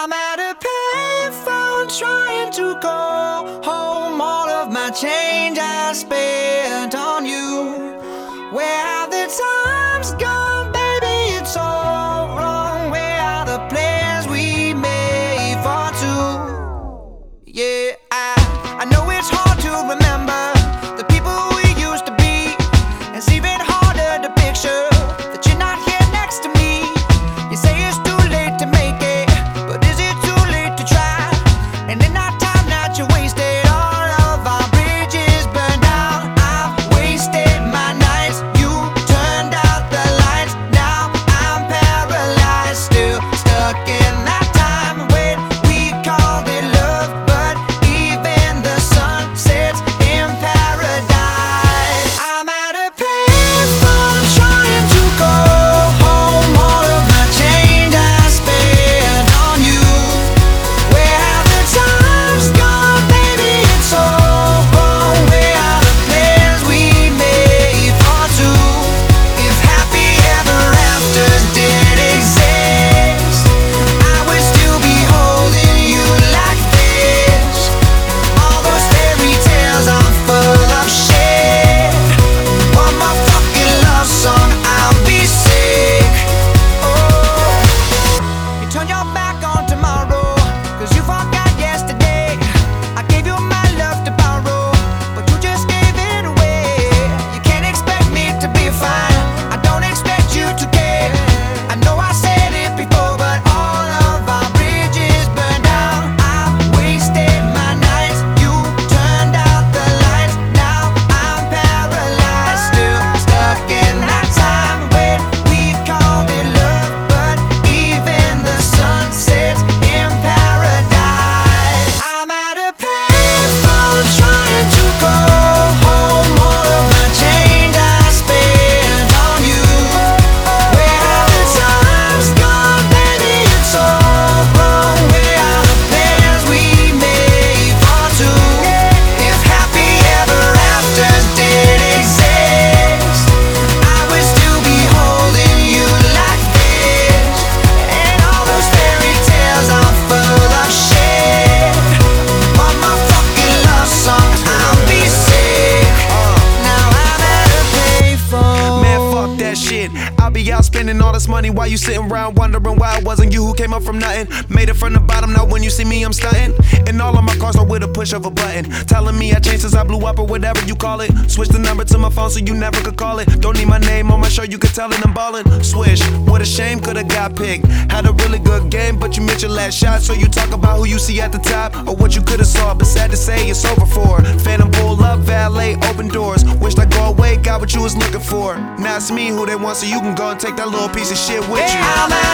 I'm at a payphone trying to call home. All of my change I spent on you. Where have the times gone, baby? It's all wrong. Where are the plans we made for two? Yeah, I know it's hard to remember the people we used to be. It's even harder to picture that you're not here next to me. You say it's too late to make it, but is it too late to try? And in that time that you wasted, all of our bridges burned down. I've wasted my nights, you turned out the lights. Now I'm paralyzed, still stuck in that time when we called it love. But even the sun sets in paradise. I'm at a payphone trying to go home. All of my change I spent on you. Where have the times gone, baby? It's all wrong. Where are the plans we made for two? If happy ever afters did exist, I would still be holding you like this. All those fairy tales are full of shit. One more fucking love song, I'll be sick. Oh, you turn your back on tomorrow, 'cause you forgot yesterday. I gave you my love to borrow, but you just gave it away. You can't expect me to be fine, I don't expect you to care. I know I said it before, but all of our bridges burned down. I've wasted my nights, you turned out the lights. Now I'm paralyzed, still stuck in that time when we called it love. But even the sun sets in paradise. I'm at a payphone trying to go home. All of my change I spent on you. Where have the times gone, baby? It's all wrong. Where are the plans we made for two? If happy ever afters did exist, I would still be holding you like this. And all those fairy tales are full of shit. One more fucking love song, I'll be sick. Now I'm at a payphone. Man, fuck that shit. I'll be out spending all this money while you sitting around wondering why it wasn't you who came up from nothing. Made it from the bottom, now when you see me, I'm stunting. And all of my cars are with a push of a button. Telling me I changed since I blew up or whatever you call it. Switch the number to my phone so you never could call it. Don't need my name on my show, you could tell it I'm ballin'. Swish, what a shame, could've got picked. Had a really good game, but you missed your last shot. So you talk about who you see at the top or what you could've saw. But sad to say, it's over for. Phantom pull up, valet, open doors. Wished I go away, got what you was looking for. Now it's me who they want, so you can go and take that little piece of shit with you. I'm